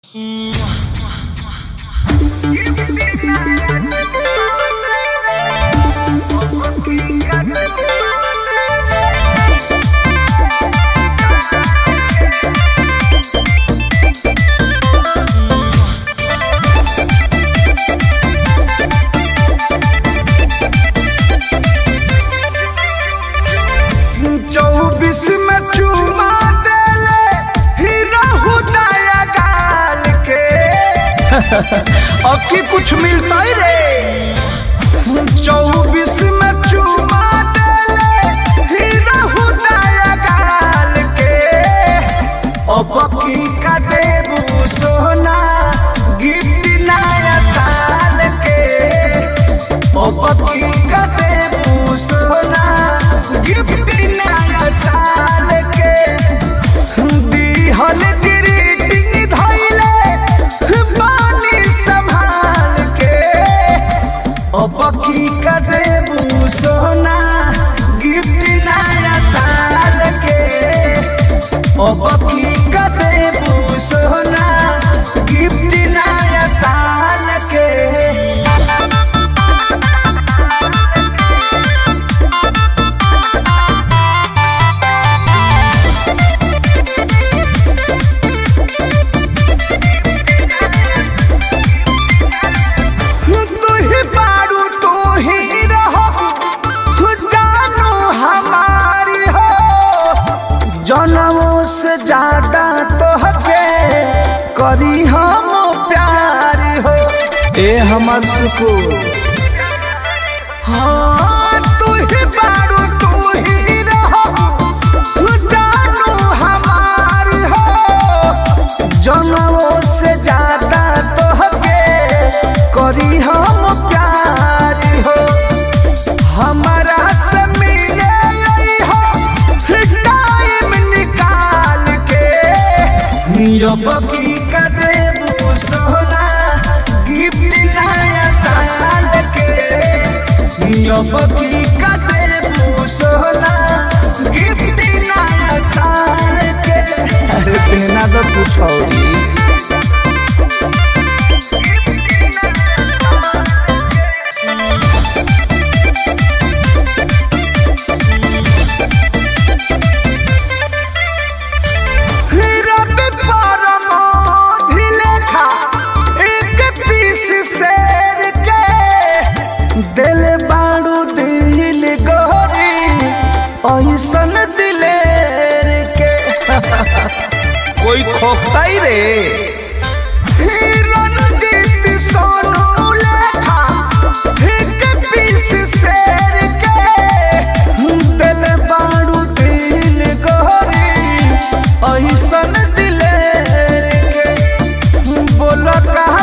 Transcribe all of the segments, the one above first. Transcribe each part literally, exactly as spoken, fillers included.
चौबीस में चुमा देले हीरा हुदाया गाल के अब की कुछ मिलता ही रे। चौबीस में चुमा देले हीरा हुदाया गाल के अब की का देबू सोना गिफ्ट नया साल के अब की का देबू सोना गिफ्ट नया साल के दिहल ग्रीटिंग धइले पानी संभाल के अब की का देबू सोना गिफ्ट नया साल के अब की का देबू सोना गिफ्ट नया साल के। जनमों से ज्यादा तो हके करी हम प्यार हो ए हमर सुकून। हाँ तू ही बारू तू ही रहो जानू हमार हो जनमों से ज्यादा तो हके करी हम प्यार हो हमारा से मिले अब की का देबू सोना गिफ्ट नया साल के अब की का देबू सोना गिफ्ट नया साल के। अरे देना तो कुछ और दिल बाड़ू दिल गोरी ऐसन दिलेर के कोई खोखता ही रे। सोनू लेखा एक पीस शेर के दिल बाड़ू दिल गोरी ऐसन दिलेर के बोलो कहा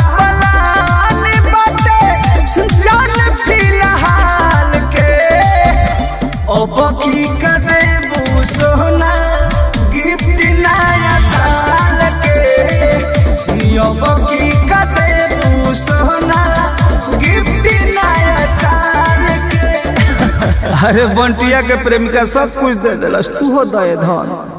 अब की का देबू सोना गिफ्ट नया साल के अब की का देबू सोना गिफ्ट नया साल के। अरे बंटिया के प्रेमिका सब कुछ दे दिलस तू हो दे धन।